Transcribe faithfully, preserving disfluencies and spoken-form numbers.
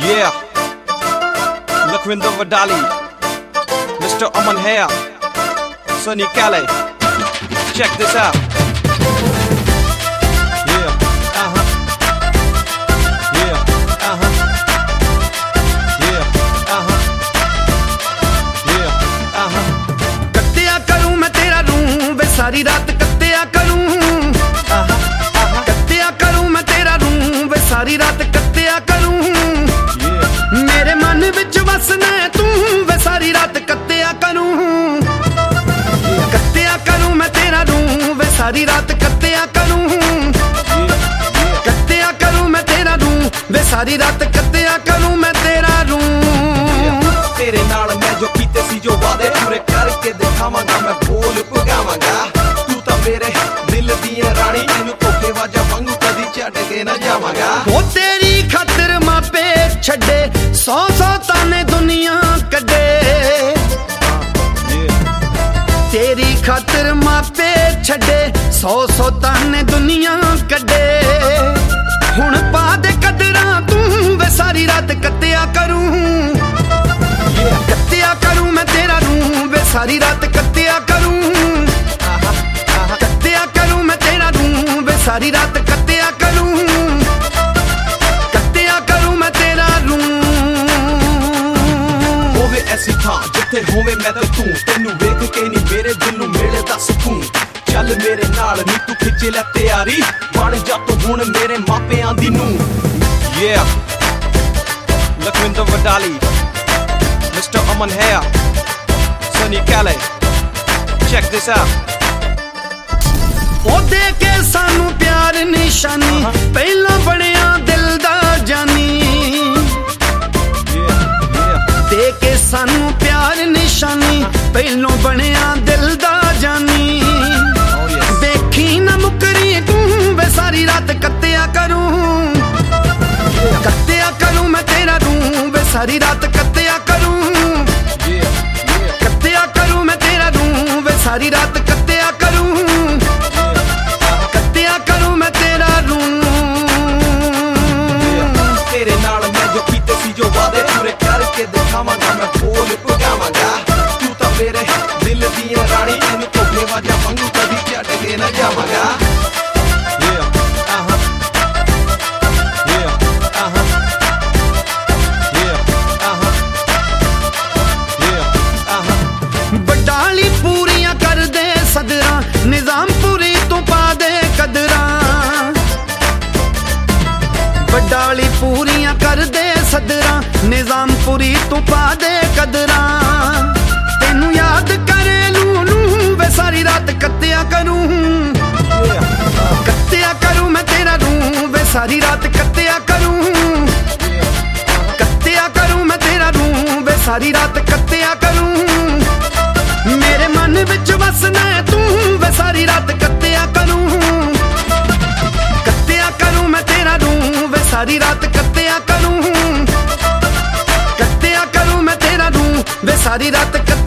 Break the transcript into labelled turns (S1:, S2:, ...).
S1: Yeah, Lakhvinder Wadali, Mister Aman Haya, Sunny Kale. Check this out. Yeah, uh-huh. Yeah, uh-huh. Yeah, uh-huh. Yeah, uh-huh.
S2: कत्तिया करूं मैं तेरा रूं वे सारी रात कत्तिया करूं
S1: Uh-huh, uh-huh.
S2: कत्तिया करूं मैं तेरा रूं वे सारी रात कत्तिया करूं
S1: Yeah,
S2: मेरे मन विच वसना है तू वे सारी रात कत्तिया करूं कत्तिया करूं मैं तेरा रूं वे सारी रात कत्तिया करूं
S1: yeah, yeah.
S2: कत्तिया करूं मैं तेरा रूं वे सारी रात कत्तिया करूं मैं तेरा रूं
S1: तेरे नाल मैं जो कीते सी जो वादे पूरे करके दिखावांगा मैं बोल पगावांगा तू तां मेरे दिल दी रानी इनू धोखेबाजा वांगू कदी छड्ड के ना जावांगा
S2: ओ तेरी खातिर मापे छड्डे सौ सौ ताने दुनिया कड्डे तेरी खातिर मापे छड्डे सौ सौ ताने दुनिया कड्डे हुण पा दे कदरां तू वे सारी रात कत्तिया करूं कत्तिया करूं मैं तेरा रूं वे सारी रात कत्तिया करूं कत्तिया करूं मैं तेरा रूं वे सारी रात कत्तिया करूं कत्तिया करूं मैं तेरा रूं
S1: होवे ऐसी थां जिथे होवे मैं ते तू तैनू वेख के नी मेरे दिल नू मिले दा सकून चल मेरे नाल नी तू खिच ले तैयारी बन जा तू हुण मेरे मापियां दी नूं Yeah, Lakhvinder Wadali, Mister Aman Haya, Sunny Kale. Check this out.
S2: ओ दे के सानू प्यार निशानी पहला बनिया दिल दा जानी
S1: Yeah, yeah.
S2: दे के सानू प्यार निशानी पहलों बनिया दिल दा जानी
S1: Oh yes.
S2: देखी ना मुकरी तू वे सारी रात कत्तिया करूं कत्तिया करूं मैं तेरा रूं वे सारी रात कत्तिया करूं
S1: Yeah, yeah.
S2: कत्तिया करूं मैं तेरा रूं वे सारी रात कत्तिया करूं कत्तिया करूं मैं तेरा रूं
S1: तेरे नाल मैं जो कीते सी जो वादे पूरे करके दिखावांगा मैं बोल पगावांगा तू तां मेरे दिल दी रानी इनू धोखेबाजा वांगू कदी छड्ड के ना जावांगा Yeah, uh-huh. Yeah, uh-huh. Yeah, uh-huh. Yeah, uh-huh.
S2: Badali पूरियां कर दे सदरां निजामपुरी तू पा दे कदरां बडाली पूरियां कर दे सदरां निजामपुरी तू पा दे कदरां तेनू याद करे लू लू वे सारी रात कत्तिया करूं कत्तिया करूं मैं तेरा रूं वे सारी रात कत्तिया करूं कत्तिया करूं मैं तेरा रूं वे सारी रात कत्तिया करूं मेरे मन विच वसना है तू वे सारी रात कत्तिया करूं कत्तिया करूं मैं तेरा रूं वे सारी रात कत्तिया करूं कत्तिया करूं मैं तेरा रूं वे सारी रात कत्तिया